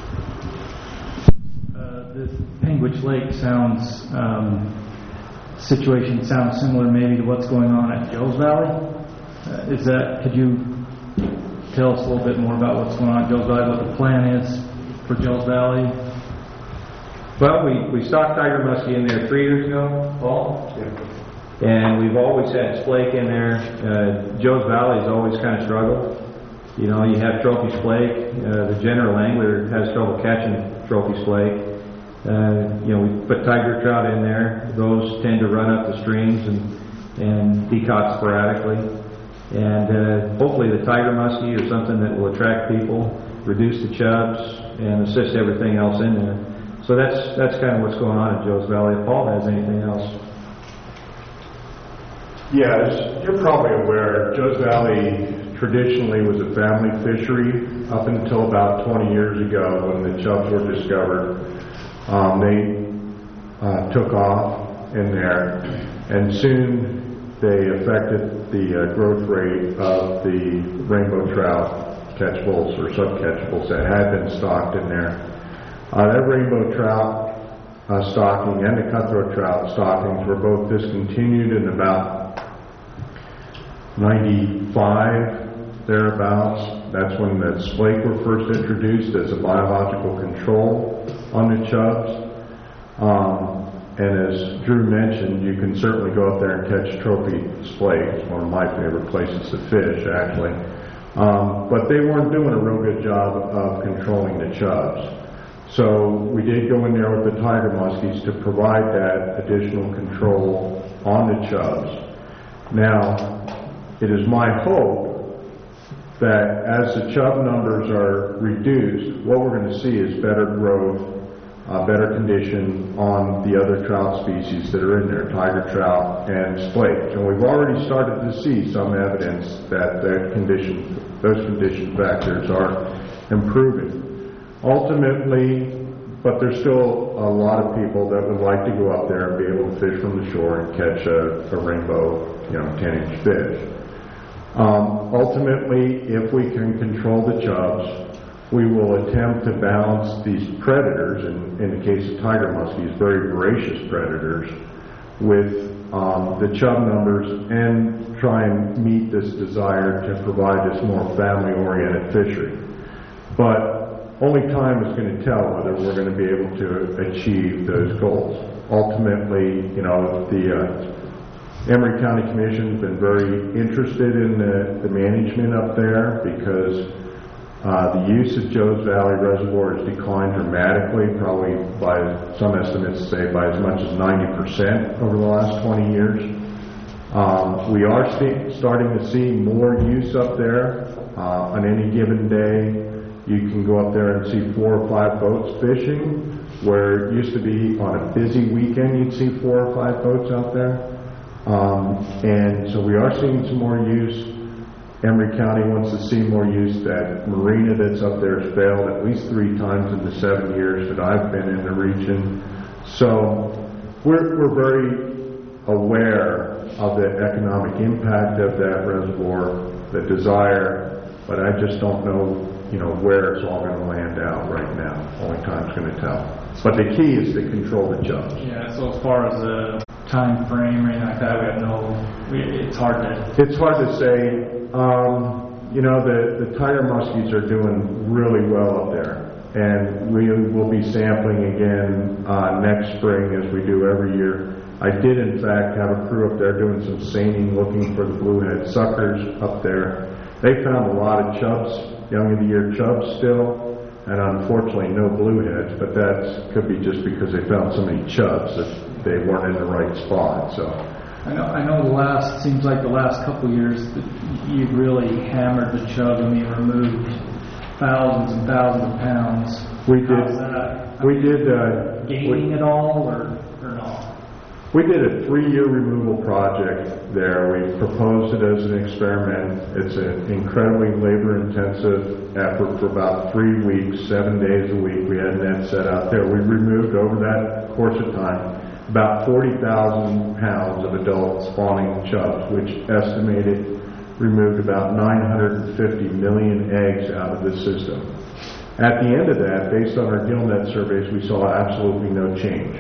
The Panguitch Lake sounds, um, situation sounds similar maybe to what's going on at Joes Valley. Uh, is that, could you tell us a little bit more about what's going on at Joes Valley, what the plan is for Joes Valley? Well, we, we stocked tiger muskie in there three years ago, Paul. Yeah. And we've always had splake in there. Uh, Joes Valley's always kind of struggled. You know, you have trophy splake. Uh, the general angler has trouble catching trophy splake. Uh, you know, we put tiger trout in there. Those tend to run up the streams and, and be caught sporadically. And uh, hopefully the tiger muskie or something that will attract people, reduce the chubs, and assist everything else in there. So that's that's kind of what's going on at Joes Valley. If Paul has anything else. Yeah, as you're probably aware, Joes Valley traditionally was a family fishery up until about twenty years ago when the chubs were discovered. Um, they uh, took off in there, and soon they affected the uh, growth rate of the rainbow trout catchables or subcatchables that had been stocked in there. Uh, that rainbow trout uh, stocking and the cutthroat trout stockings were both discontinued in about ninety-five, thereabouts. That's when the splake were first introduced as a biological control on the chubs. Um, and as Drew mentioned, you can certainly go up there and catch trophy splake. It's one of my favorite places to fish, actually. Um, but they weren't doing a real good job of controlling the chubs. So we did go in there with the tiger muskies to provide that additional control on the chubs. Now, it is my hope that as the chub numbers are reduced, what we're going to see is better growth, uh, better condition on the other trout species that are in there, tiger trout and splake. And we've already started to see some evidence that that condition, those condition factors are improving. Ultimately, but there's still a lot of people that would like to go up there and be able to fish from the shore and catch a, a rainbow, you know, ten inch fish. Um, ultimately, if we can control the chubs, we will attempt to balance these predators, and in the case of tiger muskies, very voracious predators, with um, the chub numbers and try and meet this desire to provide this more family-oriented fishery. But only time is going to tell whether we're going to be able to achieve those goals. Ultimately, you know, the uh, Emory County Commission has been very interested in the, the management up there because uh, the use of Joes Valley Reservoir has declined dramatically, probably by some estimates say by as much as ninety percent over the last twenty years. Um, we are st- starting to see more use up there. Uh, on any given day, you can go up there and see four or five boats fishing, where it used to be on a busy weekend you'd see four or five boats out there. Um, and so we are seeing some more use. Emory County wants to see more use. That marina that's up there has failed at least three times in the seven years that I've been in the region. So we're, we're very aware of the economic impact of that reservoir, the desire, but I just don't know, you know, where it's all going to land out right now. Only time's going to tell. But the key is to control the chubs. Yeah, so as far as the time frame or anything like that, we have no, we, it's hard to... It's hard to say. Um, you know, the, the tiger muskies are doing really well up there. And we will be sampling again uh, next spring as we do every year. I did, in fact, have a crew up there doing some seining, looking for the bluehead suckers up there. They found a lot of chubs, young of the year chubs still, and unfortunately no blueheads, but that could be just because they found so many chubs that they weren't in the right spot. So I know, I know the last, seems like the last couple of years that you've really hammered the chub and you removed thousands and thousands of pounds. we did, How's that? we did, uh, Gaining we, it all or, or not? we did a three-year removal project there. We proposed it as an experiment. It's an incredibly labor-intensive effort for about three weeks, seven days a week. We had nets set out there. We removed over that course of time about forty thousand pounds of adult spawning chubs, which estimated removed about nine hundred fifty million eggs out of the system. At the end of that, based on our gillnet surveys, we saw absolutely no change.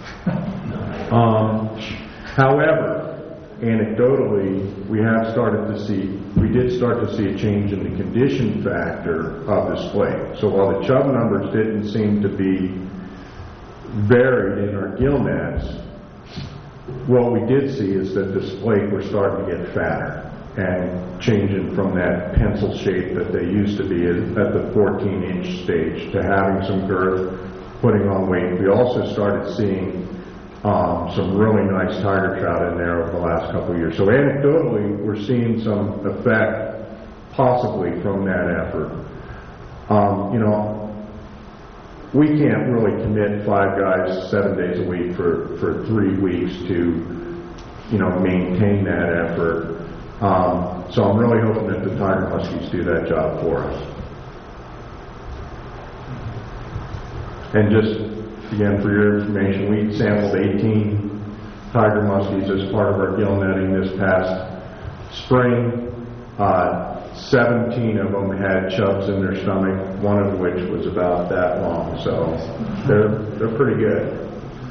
Um, however, anecdotally, we have started to see, we did start to see a change in the condition factor of the splake. So while the chub numbers didn't seem to be varied in our gill nets, what we did see is that the splake were starting to get fatter and changing from that pencil shape that they used to be at the fourteen inch stage to having some girth, putting on weight. We also started seeing Um, some really nice tiger trout in there over the last couple of years. So anecdotally, we're seeing some effect possibly from that effort. Um, you know, we can't really commit five guys seven days a week for, for three weeks to, you know, maintain that effort. Um, so I'm really hoping that the tiger muskies do that job for us. And just again, for your information, we sampled eighteen tiger muskies as part of our gill netting this past spring. Uh, seventeen of them had chubs in their stomach, one of which was about that long. So they're they're pretty good.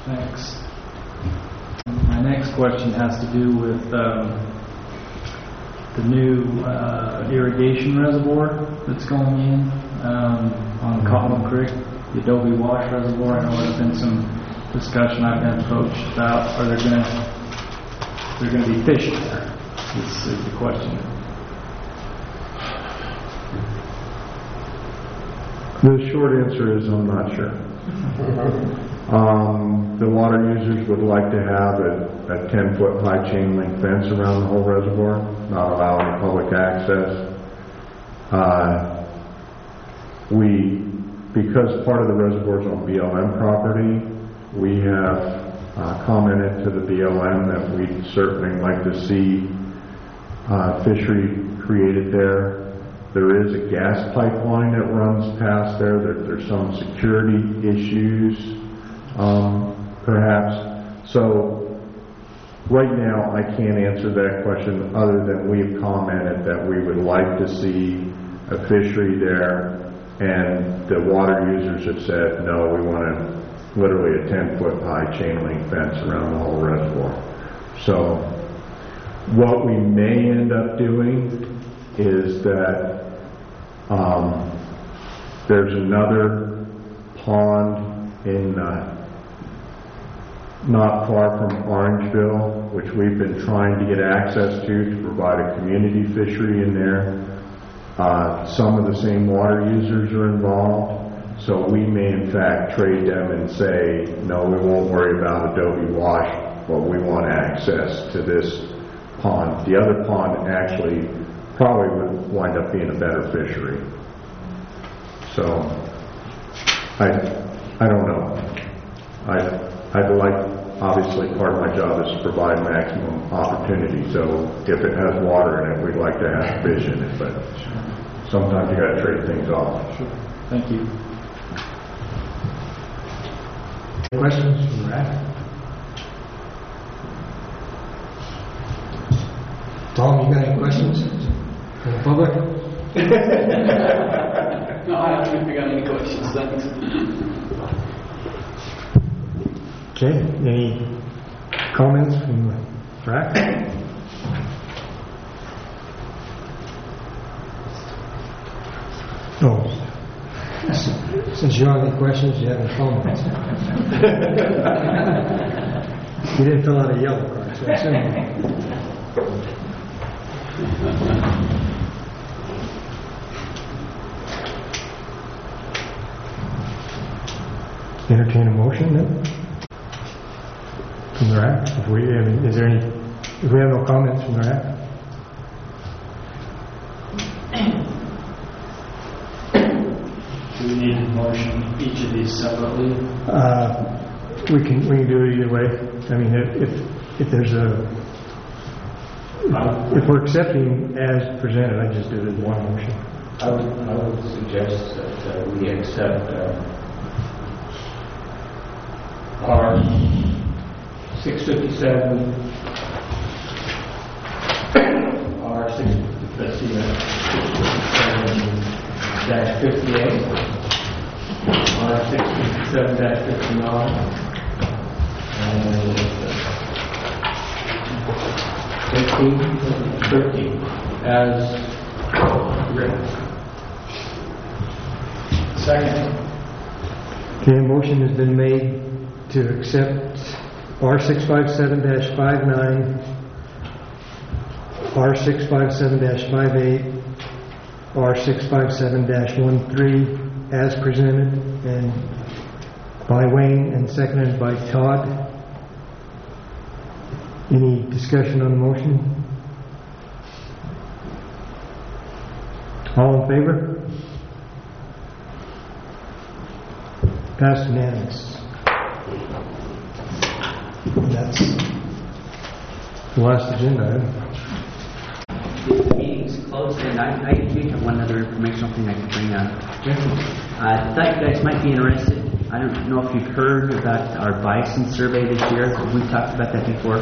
Thanks. My next question has to do with um, the new uh, irrigation reservoir that's going in um, on Cottle Creek, the Adobe Wash Reservoir. I know there's been some discussion I've been approached about. Are there going to there going to be fish there? This is the question. The short answer is I'm not sure. Um, the water users would like to have a ten-foot high chain link fence around the whole reservoir, not allow any public access. Uh, we, because part of the reservoir is on B L M property, we have uh, commented to the B L M that we'd certainly like to see uh, fishery created there. There is a gas pipeline that runs past there. there there's some security issues, um, perhaps. So right now I can't answer that question other than we've commented that we would like to see a fishery there, and the water users have said, no, we want a, literally a ten-foot high chain link fence around the whole reservoir. So what we may end up doing is that um, there's another pond in uh, not far from Orangeville, which we've been trying to get access to to provide a community fishery in there. Uh, some of the same water users are involved, so we may in fact trade them and say, no, we won't worry about Adobe Wash, but we want access to this pond. The other pond actually probably would wind up being a better fishery. So, I, I don't know. I, I'd like, obviously part of my job is to provide maximum opportunity, so if it has water in it, we'd like to have fish in it, but sometimes you gotta trade things off. Sure. Thank you. Questions from the rack? Tom, you got any questions from the public? No, I don't think we got any questions, thanks. Okay, any comments from the rack? Oh, since you don't have any questions, you have any comments? You didn't fill out a yellow card, so I assume. Entertain a motion then? From the rack? If we, I mean, is there any, if we have no comments from the rack? Do we need to motion each of these separately? Uh, we can, we can do it either way. I mean, if, if, if there's a, if we're accepting as presented, I just do it in one motion. I would, I would suggest that uh, we accept uh, R six fifty-seven, R six, let's see, six fifty-seven dash fifty-eight, R six fifty-seven dash fifty-nine, and fifteen, thirteen, as written. Second. Okay, a motion has been made to accept R six fifty-seven dash fifty-nine, R six fifty-seven dash fifty-eight, R six fifty-seven dash thirteen as presented, and by Wayne and seconded by Todd. Any discussion on the motion? All in favor? Passed unanimous. That's the last agenda item. The meeting's closed, and I, I do have one other informational thing I can bring up. I thought you guys might be interested. I don't know if you've heard about our bison survey this year. We talked about that before.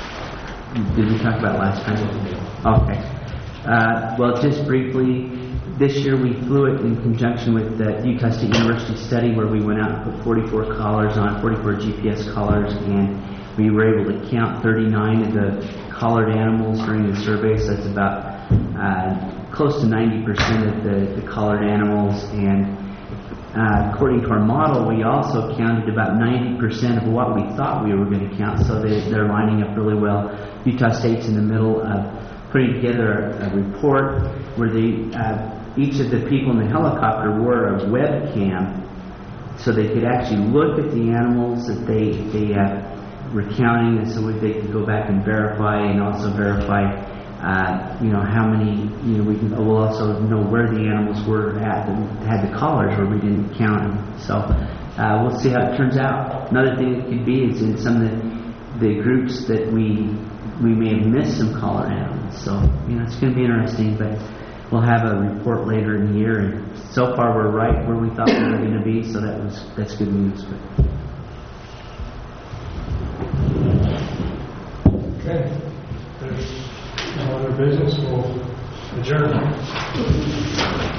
Did we talk about it last time? Okay. Uh, well, just briefly, this year we flew it in conjunction with the Utah State University study where we went out and put forty-four collars on, forty-four G P S collars, and we were able to count thirty-nine of the collared animals during the survey, so that's about uh, close to ninety percent of the, the collared animals. And uh, according to our model, we also counted about ninety percent of what we thought we were going to count, so they, they're lining up really well. Utah State's in the middle of putting together a, a report where they, uh, each of the people in the helicopter wore a webcam so they could actually look at the animals that they, they uh, were counting, and so they could go back and verify, and also verify uh, you know, how many, you know, we can, we'll also know where the animals were at that had the collars where we didn't count them. So uh, we'll see how it turns out. Another thing it could be is in some of the, the groups that we we may have missed some collared animals. So, you know, it's going to be interesting, but we'll have a report later in the year, and so far we're right where we thought we were going to be, so that was that's good news. But. Okay. There's no other business. We'll adjourn.